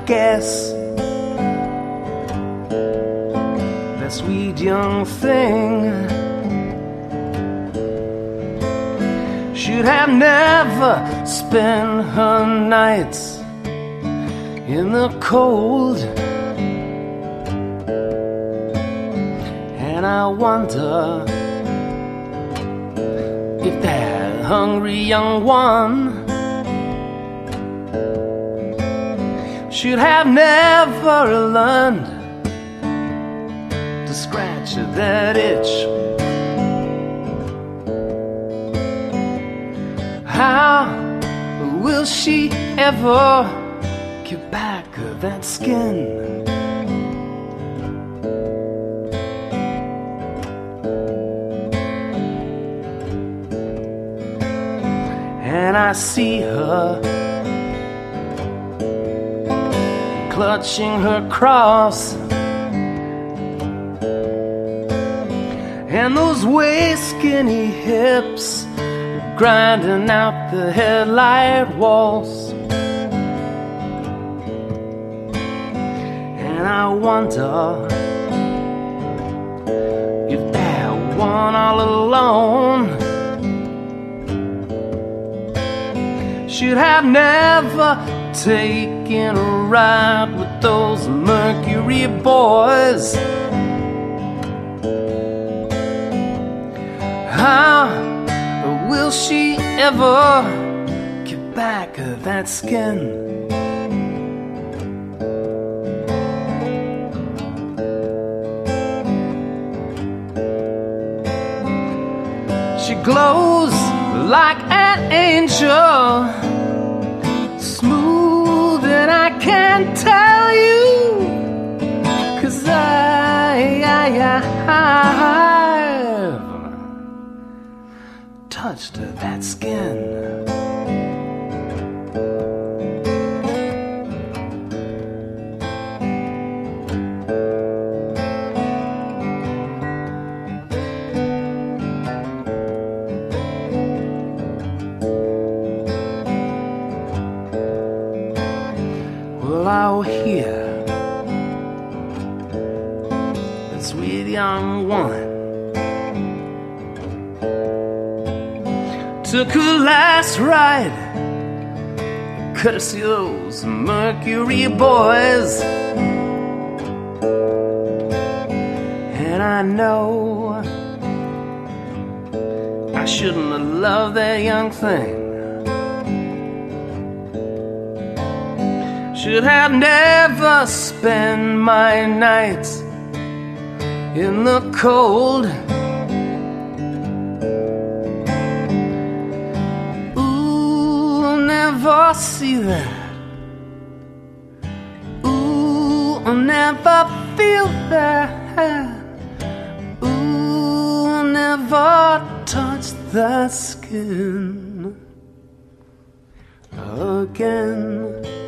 guess. That sweet young thing should have never spent her nights in the cold. And I wonder if that hungry young one should have never learned to scratch that itch. How will she ever get back that skin? And I see her clutching her cross, and those waist skinny hips grinding out the headlight walls. And I wonder if that one all alone should have never taken a ride with those Mercury boys. How will she ever get back that skin? She glows like an angel, smooth and I can't tell you, 'cause I've touched that skin. Well, I'll hear that sweet young one took her last ride, courtesy of those Mercury boys. And I know I shouldn't have loved that young thing, should have never spent my nights in the cold. Never see that. Ooh, I'll never feel that. Ooh, I'll never touch the skin again.